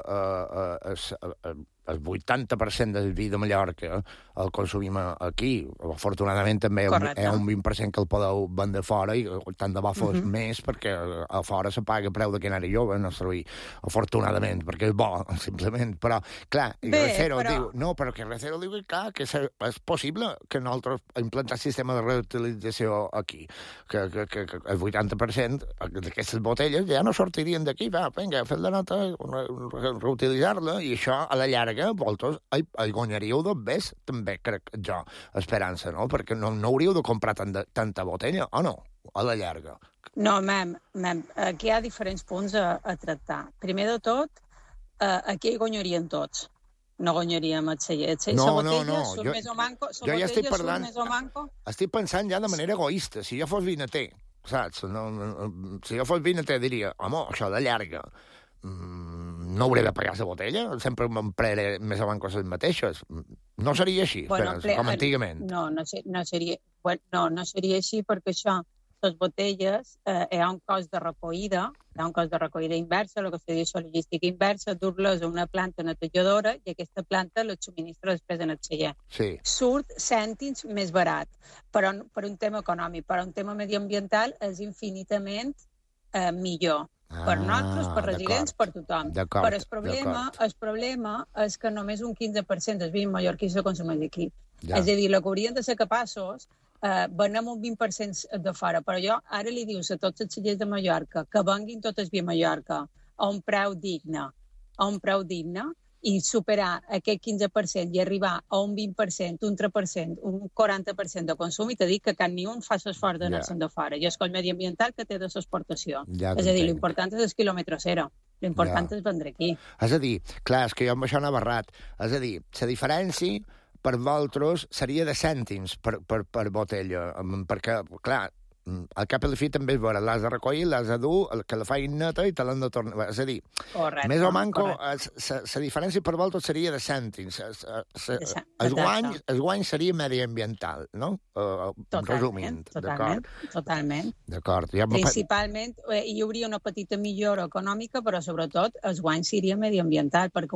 el 80% del vi de Mallorca el consumim aquí. Afortunadament també hi ha un 20% que el podeu vendre fora i tant de bo fos més perquè a fora se paga preu de canari jove, el nostre vi, afortunadament, perquè és bo, simplement. Però, clar, Recero diu... No, però que Recero diu que, clar, que és possible que nosaltres implantar sistema de reutilització aquí, que el 80% d'aquestes botelles ja no sortirien d'aquí, vinga, fer la nota, reutilitzar-la, i això a la llarga vosaltres hi guanyaríeu dos més, també crec jo, esperança, no? Perquè no hauríeu de comprar tanta botella, o no? A la llarga. No, aquí hi ha diferents punts a tractar. Primer de tot, aquí hi guanyarien tots. No guanyaríem el celler. No. Jo ja estic parlant... Estic pensant ja de manera egoista. Si jo fos vinater, saps? Si jo fos vinater diria, home, això de llarga... no hauré de pagar la botella? Sempre m'empraré més avant coses mateixes. No seria així, com antigament. No seria així perquè això, les botelles, hi ha un cost de recollida, inversa, el que se diu logística inversa, dur-les a una planta netejadora i aquesta planta les subministra després en el celler. Sí. Surt cèntims més barat, però per un tema econòmic, per un tema mediambiental és infinitament millor. Per nosaltres, per residents, per tothom. Però el problema és que només un 15% del vi mallorquí se consumeix aquí. És a dir, el que haurien de ser capaços, venem un 20% de fora, però jo ara li dius a tots els cellers de Mallorca que venguin tot el vi a Mallorca a un preu digne, i superar aquest 15% i arribar a un 20%, un 3%, un 40% de consum, i t'he dit que cap ni un fa l'esforç d'anar-se'n de fora. I és el mediambiental que té de l'exportació. És a dir, l'important és el quilòmetre zero. L'important és vendre aquí. És a dir, clar, és que jo amb això anava errat. És a dir, la diferència per vosaltres seria de cèntims per botella, perquè, clar, al cap i a la fi també és vera, l'has de recollir, l'has de dur, que la faig neta i te l'han de tornar... És a dir, més o manco, la diferència per vosaltres seria de cèntims. El guany seria mediambiental, no? Resumint. Totalment. D'acord. Principalment hi hauria una petita millora econòmica, però sobretot el guany seria mediambiental, perquè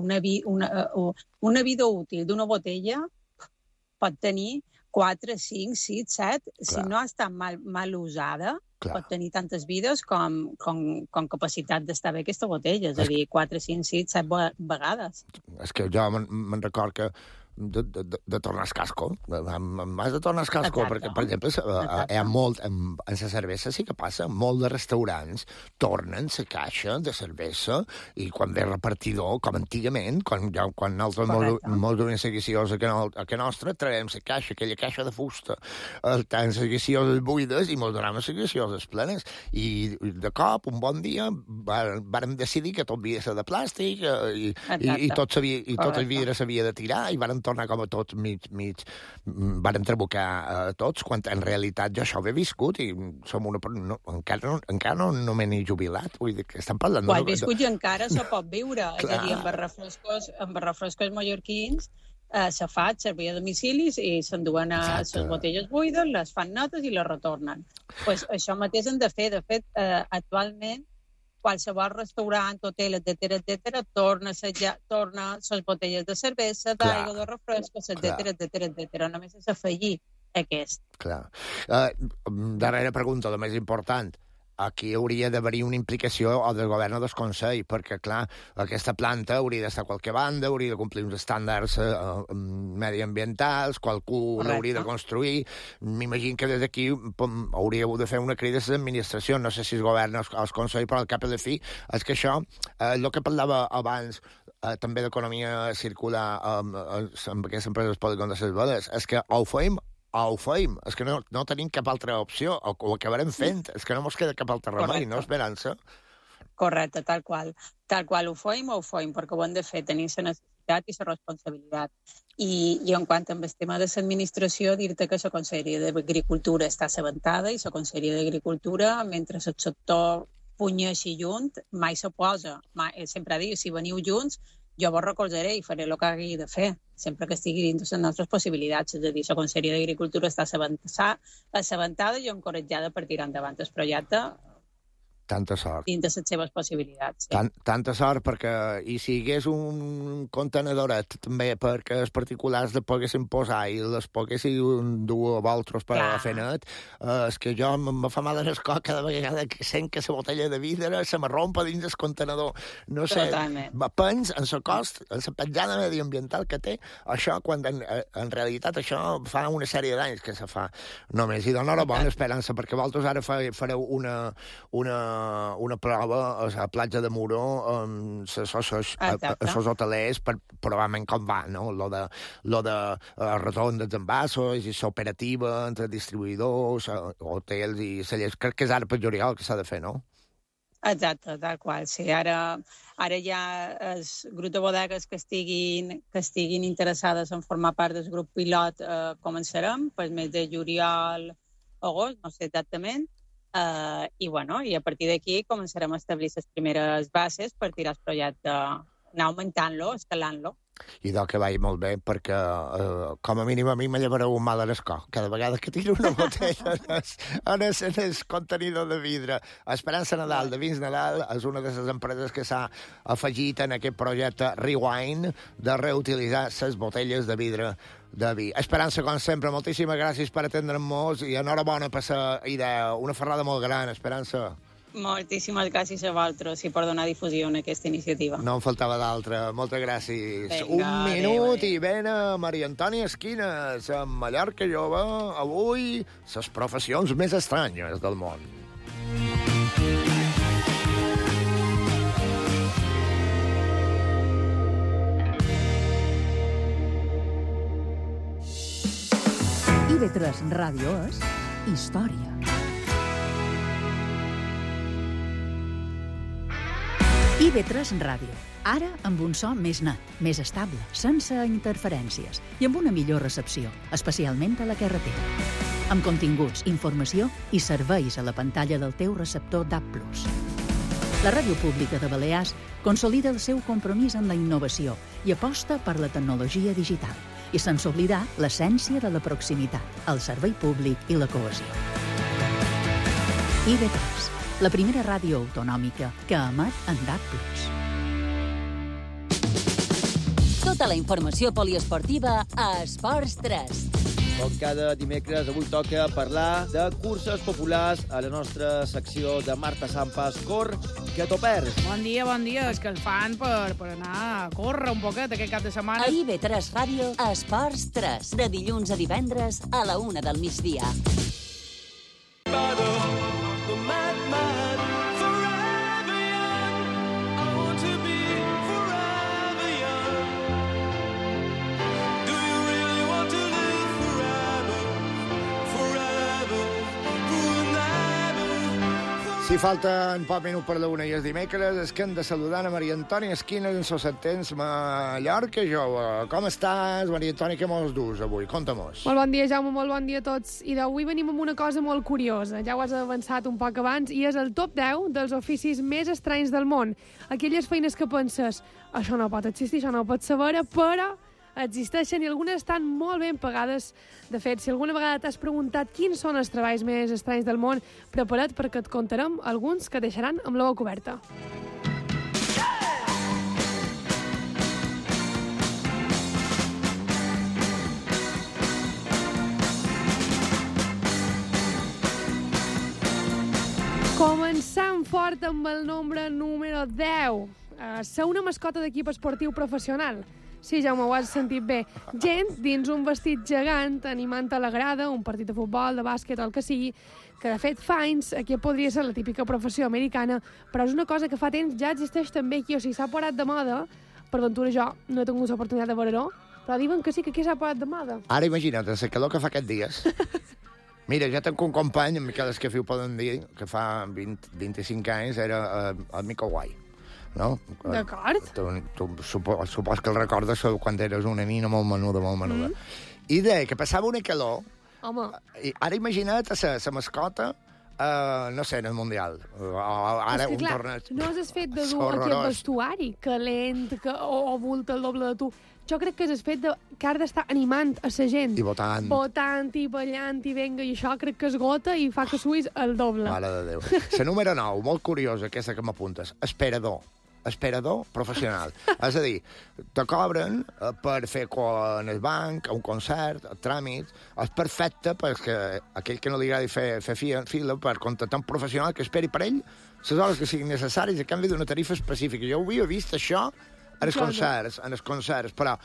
una vida útil d'una botella pot tenir 4, 5, 6, 7, si no ha estat mal usada, pot tenir tantes vides com capacitat d'estar bé aquesta botella, és a dir, 4, 5, 6, 7 vegades. És que jo me'n record que de tornar el casco. M'has de tornar el casco, perquè, per exemple, hi ha molt, en la cervesa sí que passa, molt de restaurants tornen la caixa de cervesa i quan ve repartidor, com antigament, quan nosaltres molt ben seguiciós a que nostra, traiem la caixa, aquella caixa de fusta, tan seguicioses buides i molt donem seguicioses plenes. I de cop, un bon dia, vàrem decidir que tot havia de ser de plàstic i tot el vidre s'havia de tirar i vàrem tornar com a tots mig vàrem trabucar tots, quan en realitat jo això ho he viscut i som encara no m'he ni jubilat, vull dir que estan parlant... Ho has viscut i encara se pot viure, és a dir, amb refrescos mallorquins se fa servir a domicilis i s'enduen a les botelles buides, les fan netes i les retornen. Pues això mateix han de fer. De fet, actualment qualsevol restaurant, hotel, etc., torna les botelles de cervesa, d'aigua, de refrescos, etc. Només és afegir aquest. Clar. Darrera pregunta, la més important. aquí hauria d'haver-hi una implicació o del govern o del Consell, perquè, clar, aquesta planta hauria d'estar a qualque banda, hauria de complir uns estàndards mediambientals, qualcú l'hauria de construir. M'imagino que des d'aquí hauria de fer una crida a les administracions, no sé si el govern o el Consell, però al cap i a la fi és que això, el que parlava abans, també d'economia circular amb aquestes empreses polígon de les veles, és que ho feim, és que no tenim cap altra opció, ho acabarem fent, és que no ens queda cap altre remei, no, Esperança? Correcte, tal qual. Tal qual ho feim, perquè ho hem de fer, tenir la necessitat i la responsabilitat. I en quant al tema de l'administració, dir-te que la Conselleria d'Agricultura està assabentada i la Conselleria d'Agricultura, mentre el sector punyeixi junt, mai s'oposa. Sempre diu, si veniu junts, jo vos recolzaré i faré el que hagi de fer, sempre que estigui dins les nostres possibilitats. És a dir, la Conselleria d'Agricultura està assabentada i encoratjada per tirar endavant el projecte Tanta sort. dins de les seves possibilitats. Sí. Tanta sort, perquè i si hi hagués un contenedoret també perquè els particulars les poguessin posar i les poguessin dur a vosaltres per a fer net, és que jo em fa mal en el cor cada vegada que sent que la botella de vidre se me rompa dins del contenedor. No sé, pens en la cost, en la petjada mediambiental que té, això, quan en realitat això fa una sèrie d'anys que se fa només. I dona bona esperança, perquè vosaltres ara fareu una prova a la platja de Muro amb els hotelers per probablement com va, no? Lo de retorn dels envasos i l'operativa entre distribuïdors, hotels i cellers. Crec que és ara per juliol que s'ha de fer, no? Exacte, tal qual. Sí, ara ja els grups de bodegues que estiguin interessades en formar part del grup pilot començarem pel mes de juliol, agost, no sé exactament, i a partir d'aquí començarem a establir les primeres bases per tirar el projecte, anar augmentant-lo, escalant-lo. I que vagi molt bé, perquè com a mínim a mi me llevareu un mal a l'escó. Cada vegada que tiro una botella en el contenidor de vidre. Esperança Nadal, de Vins Nadal, és una de les empreses que s'ha afegit en aquest projecte Rewind de reutilitzar les botelles de vidre de vi. Esperança, com sempre, moltíssimes gràcies per atendre'm-nos i enhorabona per la idea. Una ferrada molt gran, Esperança. Moltíssimes gràcies a vosaltres i per donar difusió en aquesta iniciativa. No em faltava d'altra. Moltes gràcies. Vinga, un minut i ven a Maria Antònia Esquines, a Mallorca Jove, avui, les professions més estranyes del món. IB3 Ràdio és història. IB3 Ràdio. Ara amb un so més net, més estable, sense interferències i amb una millor recepció, especialment a la carretera. Amb continguts, informació i serveis a la pantalla del teu receptor DAB+. La Ràdio Pública de Balears consolida el seu compromís amb la innovació i aposta per la tecnologia digital i sense oblidar l'essència de la proximitat, el servei públic i la cohesió. IB3, la primera ràdio autonòmica que emet en DAB+. Tota la informació poliesportiva a Esports 3. Com cada dimecres, avui toca parlar de curses populars a la nostra secció de Marta Sampas. Cor, que t'ho perds. Bon dia, és que el fan per anar a córrer un poquet aquest cap de setmana. A IB3 Ràdio, Esports 3, de dilluns a divendres a la 1 del migdia. Si falten poc minut per la 1 i és dimecres, és que hem de saludar a Maria Antònia Esquines en Sossentens, Mallorca Jove. Com estàs, Maria Antònia? Què mos dus avui? Conta-mos. Molt bon dia, Jaume, molt bon dia a tots. I d'avui venim amb una cosa molt curiosa. Ja ho has avançat un poc abans, i és el top 10 dels oficis més estranys del món. Aquelles feines que penses, això no pot existir, això no pot saber, però existeixen i algunes estan molt ben pagades. De fet, si alguna vegada t'has preguntat quins són els treballs més estranys del món, prepara't perquè et contarem alguns que deixaran amb la boca oberta. Començant fort amb el nombre número 10. Ser una mascota d'equip esportiu professional. Sí, Jaume, ho has sentit bé. Gent dins un vestit gegant, animant a la grada, un partit de futbol, de bàsquet o el que sigui, que de fet fa anys, aquí podria ser la típica professió americana, però és una cosa que fa temps ja existeix també aquí, o sigui, s'ha parat de moda. Per ventura jo no he tingut l'oportunitat de veure-ho, però diuen que sí que aquí s'ha parat de moda. Ara imagina't, la calor que fa aquests dies. Mira, jo tenc un company, en Miquel Escafiu poden dir, que fa 25 anys era el Mico Guai. No? D'acord. Tu supos que el recordes quan eres una nina molt menuda, molt menuda. I deia que passava una calor. Home. Ara imagina't la mascota, no sé, en el Mundial. Ara és que, un clar, torneig. no has fet de dur aquest vestuari calent o volta el doble de tu. Jo crec que és el fet que has d'estar animant a la gent. I votant. Votant i ballant i venga, i això crec que esgota i fa que suïs el doble. Mare de Déu. La número 9, molt curiosa, aquesta que m'apuntes. Esperador professional. És a dir, te cobren per fer en el banc, a un concert, a tràmits. És perfecte perquè aquell que no li agradi fer fila per contractar un professional que esperi per ell les hores que siguin necessàries a canvi d'una tarifa específica. Jo ho havia vist, això, en els concerts, però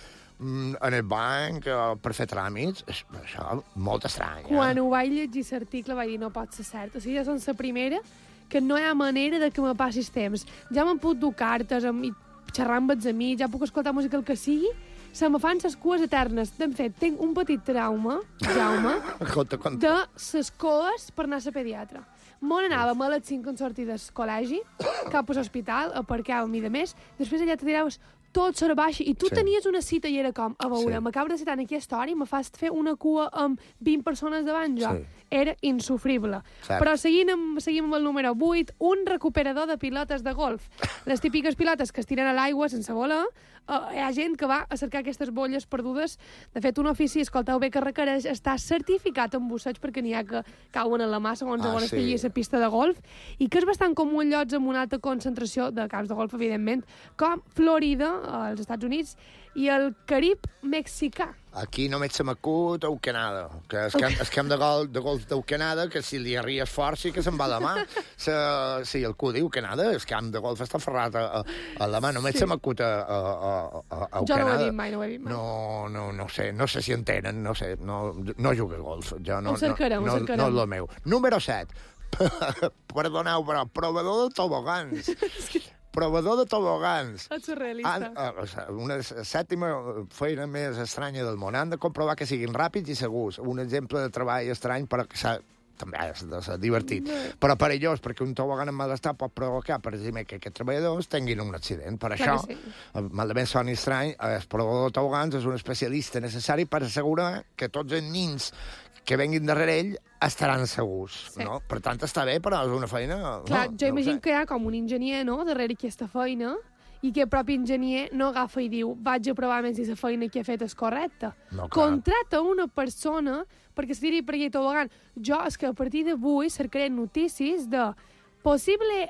en el banc, per fer tràmits, això molt estrany. Quan ho vaig llegir l'article vaig dir no pot ser cert. O sigui, ja són la primera que no hi ha manera de que me passis temps. Ja m'han pogut dur cartes, xerrar amb els amics, ja puc escoltar música el que sigui, se me fan les cues eternes. De fet, tinc un petit trauma, Jaume, de les cues per anar a la pediatra. Molt anàvem a les 5 en sortir del col·legi, cap a l'hospital, aparcàvem i de més, després allà te tiraves tot sota baix, i tu tenies una cita i era com, a veure, m'acabo de citar en aquesta hora i me fas fer una cua amb 20 persones davant jo. Era insufrible. Però seguim amb el número 8, un recuperador de pilotes de golf. Les típiques pilotes que es tiren a l'aigua sense voler, hi ha gent que va a cercar aquestes bolles perdudes. De fet, un ofici, escolteu bé, que requereix estar certificat en busseig perquè n'hi ha que cauen en la mà segons on estigui la pista de golf, i que és bastant comú en llocs amb una alta concentració de camps de golf, evidentment, com Florida, als Estats Units, i el Carib mexicà. Aquí només se m'acut a Canada, que el camp de golf de Canada, que si li arries fort sí que se'n va la mà. Sí, el cul diu Canada, el camp de golf està ferrat a la mà, només se m'acut a Canada. Jo no ho he dit mai, No sé si en tenen, no sé, no jugo a golf. Ho cercarem. No és el meu. Número 7. Perdoneu, però proveedor de tobogans. Proveedor de tobogans. És surrealista. Una sèptima feina més estranya del món. Han de comprovar que siguin ràpids i segurs. Un exemple de treball estrany, però que també és de ser divertit. Però perillós, perquè un tobogan en mal estat pot provocar, per exemple, que aquests treballadors tinguin un accident. Per això, malament soni estrany, el proveedor de tobogans és un especialista necessari per assegurar que tots els nins que venguin darrere ell estaran segurs, no? Per tant, està bé, però és una feina... Clar, jo imagino que hi ha com un enginyer, no?, darrere aquesta feina, i que el propi enginyer no agafa i diu vaig a provar més si la feina que he fet és correcta. Contrata una persona perquè se tiri per allà tobogan. Jo és que a partir d'avui cercaré notícies de possible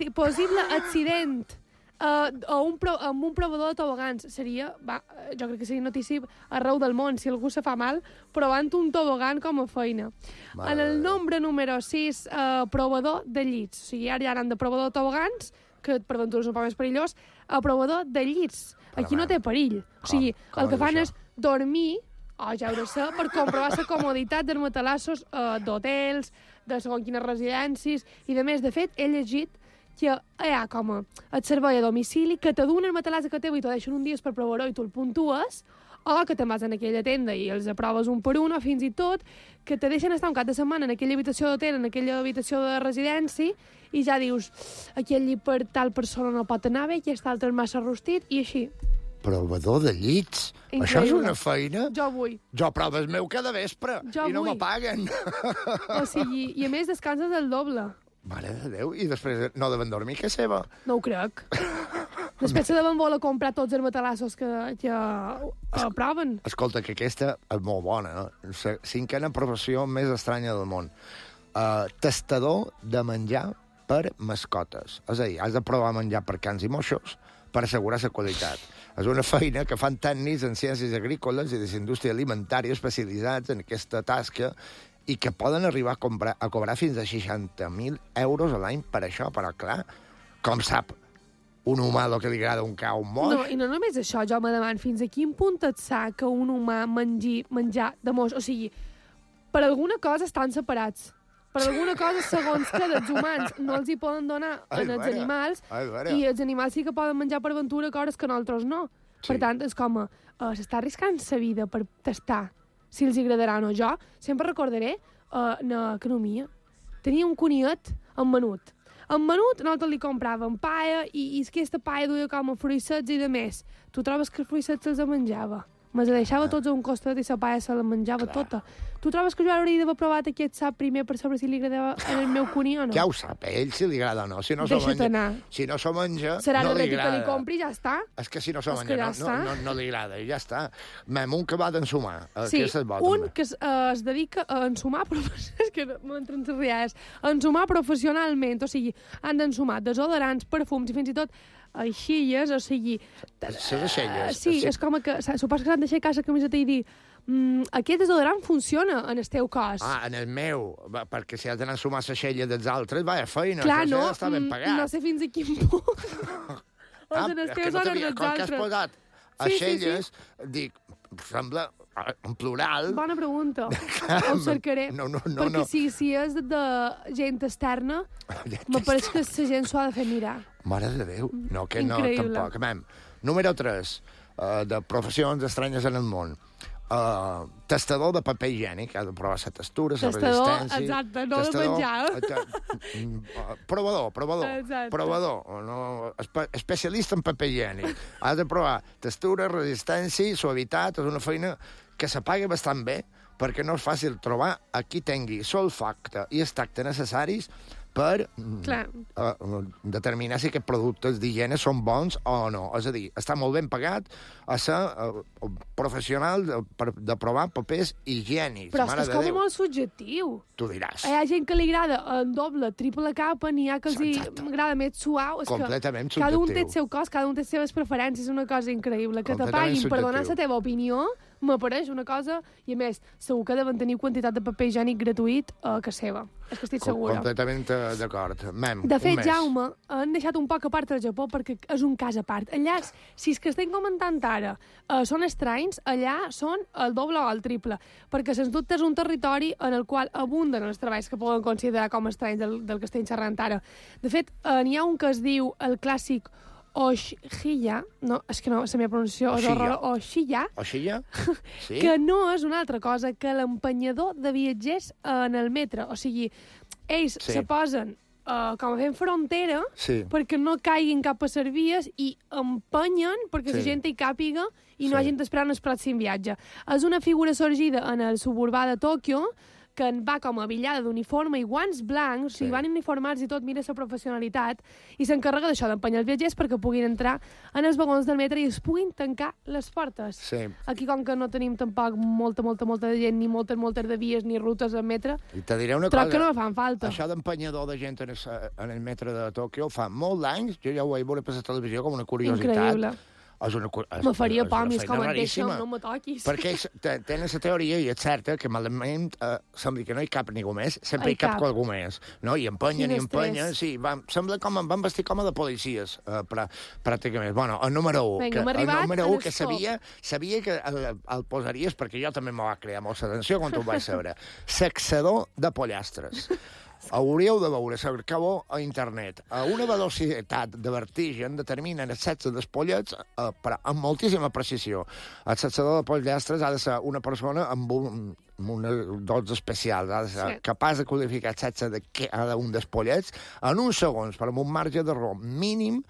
accident amb un proveedor de tobogans. Seria, jo crec que seria notícia arreu del món, si algú se fa mal, provant un tobogan com a feina. En el nombre número 6, proveedor de llits. O sigui, ara ja han de proveedor de tobogans, que per ventura és un poc més perillós, a proveedor de llits. Aquí no té perill. O sigui, el que fan és dormir, jaure-se, per comprovar la comoditat dels matalassos d'hotels, de segons quines residències, i de més, de fet, he llegit que hi ha com el servei a domicili que te donen el matalàs que teu i t'ho deixen un dia per provar-ho i tu el puntues, o que te'n vas en aquella tenda i els aproves un per un, o fins i tot que te deixen estar un cap de setmana en aquella habitació d'hotel, en aquella habitació de residència, i ja dius, aquell llit per tal persona no pot anar bé, aquest altre és massa rostit, i així. Proveedor de llits? Increïble. Això és una feina? Jo vull. Jo provo el meu cada vespre i no me paguen. O sigui, i a més descanses el doble. Mare de Déu, i després no deuen dormir que seva. No ho crec. Després se deuen voler comprar tots els matalassos que proven. Escolta, que aquesta és molt bona, no? La cinquena professió més estranya del món. Tastador de menjar per mascotes. És a dir, has de provar menjar per cans i moixos per assegurar la qualitat. És una feina que fan tècnics en ciències agrícoles i de la indústria alimentària especialitzats en aquesta tasca i que poden arribar a cobrar fins a 60.000 euros a l'any per això, però clar, com sap un humà el que li agrada un cau moix... No, i no només això, jo me demano fins a quin punt et sa que un humà menjar de moix. O sigui, per alguna cosa estan separats. Per alguna cosa, segons que els humans no els hi poden donar als animals, i els animals sí que poden menjar per aventura coses que nosaltres no. Sí. Per tant, és com s'està arriscant sa vida per tastar si els agradarà o no. Jo sempre recordaré en economia. Tenia un coniet en menut. En menut nosaltres li compràvem paella i aquesta paella duia com a fruissets i de més. Tu trobes que els fruissets se'ls menjava? Me la deixava tots a un costat i la paella se la menjava tota. Tu trobes que jo hauria d'haver provat aquest sap primer per saber si li agradava en el meu cuní o no? Ja ho sap, ell si li agrada o no. Si no Deixa't anar. Si no s'ho menja, serà no li que agrada. li compri, ja està. És que si no s'ho menja, no li agrada, i ja està. Mem, un que va d'ensumar. Sí, un que es dedica a ensumar, és que no entren res, a ensumar professionalment, o sigui, han d'ensumar desodorants, perfums i fins i tot aixilles, o sigui... Les aixelles. Sí, és com que... Suposo que s'han d'aixecar la camiseta i dir aquest desodorant funciona en el teu cos. Ah, en el meu, perquè si has d'anar a sumar l'aixella dels altres, vaya feina, clar, això no, està ben pagat. No sé fins a quin punt. En els teus hores dels altres. Com que has posat aixelles, dic, sembla en plural... Bona pregunta. Ho cercaré. Perquè si és de gent externa, me pareix que la gent s'ho ha de fer mirar. Mare de Déu. No, que no, increïble. tampoc. Mem, número 3, de professions estranyes en el món. Tastador de paper higiènic, ha de provar la textura, la resistència... Exacte, no de menjar. Provador, especialista en paper higiènic. Ha de provar textura, resistència, suavitat, és una feina que s'apaga bastant bé, perquè no és fàcil trobar a qui tingui l'olfacte i el tacte necessaris per determinar si aquests productes d'higiene són bons o no. És a dir, està molt ben pagat a ser professional de provar papers higiènics. Però és com molt subjectiu. Tu diràs. Hi ha gent que li agrada en doble, triple capa, n'hi ha que els agrada més suau. Completament subjectiu. Cada un té el seu cos, cada un té les seves preferències, és una cosa increïble. Que te paguin per donar la teva opinió m'apareix una cosa, i a més, segur que deuen tenir quantitat de paper higiènic gratuït a casa seva. És que estic segura. Completament d'acord. De fet, Jaume, han deixat un poc a part el Japó perquè és un cas a part. Allà, si és que estem comentant ara, són estranys, allà són el doble o el triple, perquè sens dubte és un territori en el qual abunden els treballs que poden considerar com estranys del que estem xerrant ara. De fet, n'hi ha un que es diu el clàssic Oshiya, no, és que no, la meva pronunciació és horrorosa, Oshiya? Sí. Que no és una altra cosa que l'empenyador de viatgers en el metre. O sigui, ells se posen com a fent frontera perquè no caiguin cap a les vies i empenyen perquè la gent hi càpiga i no hagin d'esperar en el pròxim viatge. És una figura sorgida en el suburbà de Tòquio, que va com a abillada d'uniforme i guants blancs, o sigui, van uniformats i tot, mira la professionalitat, i s'encarrega d'això, d'empenyar els viatgers perquè puguin entrar en els vagons del metre i es puguin tancar les portes. Sí. Aquí, com que no tenim tampoc molta de gent, ni moltes de vies, ni rutes al metre, I te diré una troc cosa, que no me fan falta. Això d'empenyador de gent en el metre de Tòquio fa molt d'anys, jo ja ho vaig veure per la televisió com una curiositat. Increïble. Me faria por a mi, és com et deixa'm, no me toquis. Perquè tenen la teoria, i és certa, que malament sembla que no hi cap ningú més, sempre hi cap algú més, no? I empenyen, sí, sembla com van vestir com a de policies, pràcticament. Bueno, el número 1, que sabia que el posaries, perquè jo també m'ho va crear molta atenció quan ho vaig saber. Sexador de pollastres. Hauríeu de veure, cercau a internet. A una velocitat de vertigen determinen el sexe dels pollets amb moltíssima precisió. El sexador de pollastres ha de ser una persona amb una dots especials, ha de ser capaç de codificar el sexe de cada un dels pollets en uns segons, però amb un marge d'error mínim,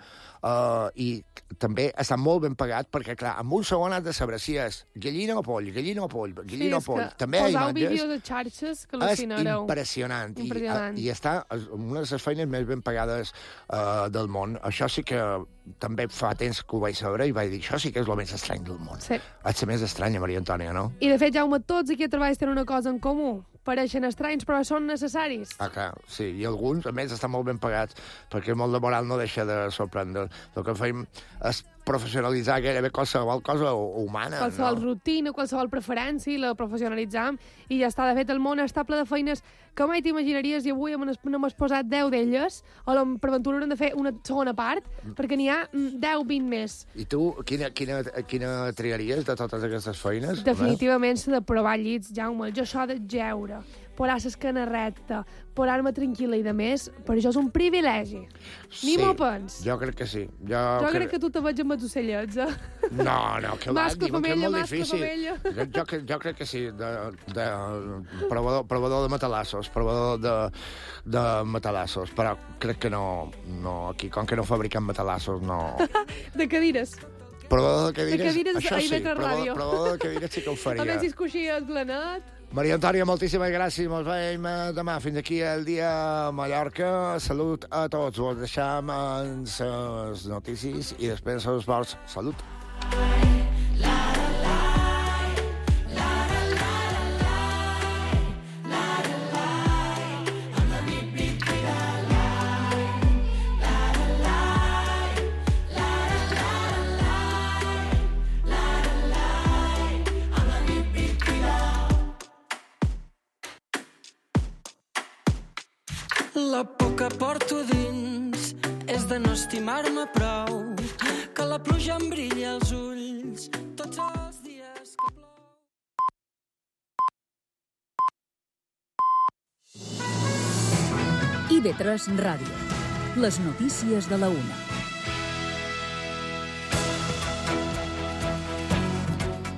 i també està molt ben pagat perquè, clar, en un segon has de saber si és gallina o poll. També hi ha posau vídeos de xarxes que al·lucinareu. És impressionant. I està una de les feines més ben pagades del món. Això sí que també fa temps que ho vaig saber i vaig dir, això sí que és el més estrany del món. Sí. És la més estranya, Maria Antònia, no? I, de fet, Jaume, tots aquí a treballs tenen una cosa en comú. Pareixen estranys, però són necessaris. Ah, clar, sí. I alguns, a més, estan molt ben pagats, perquè molt de moral no deixa de sorprendre. El que fem és professionalitzar gairebé qualsevol cosa humana. Qualsevol no? rutina, qualsevol preferència, la professionalitzam i ja està. De fet, el món està ple de feines que mai t'imaginaries i avui no m'has posat 10 d'elles, o per aventura haurem de fer una segona part, perquè n'hi ha 10-20 més. I tu, quina triaries de totes aquestes feines? Definitivament s'ha de provar llits, Jaume. Jo això de jeure, posar l'esquena recta, posar-me tranquil·la i de més, per això és un privilegi. Ni m'ho pens. Jo crec que sí. Jo crec que tu te veig amb els ocellets, No, que va, diuen que és molt difícil. Jo crec que sí, provador de matalassos, provador de matalassos, però crec que no aquí, com que no fabriquen matalassos, no... De cadires. Provador de cadires, això sí, provador de cadires sí que ho faria. A veure si es coixia el planet. Maria Antònia, moltíssimes gràcies. Ens veiem demà. Fins aquí el dia a Mallorca. Salut a tots. Us deixem en les notícies i després els esports. Salut. La por que porto dins és de no estimar-me prou, que la pluja em brilla als ulls tots els dies que plou. IB3 Ràdio. Les notícies de la 1.